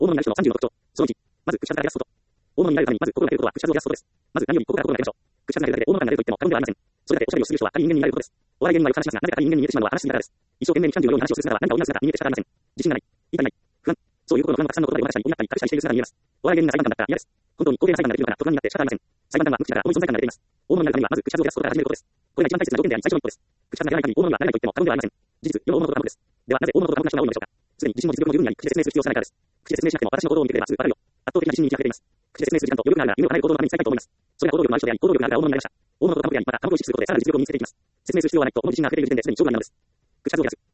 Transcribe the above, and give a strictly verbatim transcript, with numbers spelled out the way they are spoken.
大物になる人のさんじゅうの特徴。そのいち、まず、口数から減らすこと。大物になるためにまず心がけることは口数を減らすことです。まず何より心から心がけましょう。口数が減るだけで大物感が出ると言っても過言ではありません。それだけおしゃべりをする人は他人間になれることです。お笑い芸人はよく話しますが、なぜか他人間に見えてしまうのは話しすぎだからです。一生懸命にキャンディーのように話をする姿は何か補う姿が見えて仕方ありません。自信がない。言いたいない。不安。そういう心の不安がたくさんの言葉で言われたり、補ったり隠したりしている姿が見えます。お笑い芸人が裁判官だったら嫌です。本当に公平な裁判ができるのかなと不安になって仕方ありません。裁判官は無口だから重い存在感が出ています。大物になるためにはまず口数を減らすことから始めることです。これが一番大切な条件であり最初の一歩です。口数が減らない限り大物にはなれないと言っても過言ではありません。事実、世の大物と過言です。ではなぜ大物と過言な人が多いのでしょうか。すでに自信も実力も十分にあり、口で説明する必要さないからです。口で説明しなくても私の行動を見てくればすぐわかるよ。圧倒的な自信に満ち溢れています。口で説明する時間と余力があるなら夢を叶える行動のために使いたいと思います。それが行動力のある人であり、行動力があるから大物になりました。大物と卵であり、また卵を意識することでさらに実力を身につけていきます。説明する必要はないと思う自信が溢れている時点ですでに勝負になるのです。口数を減らす。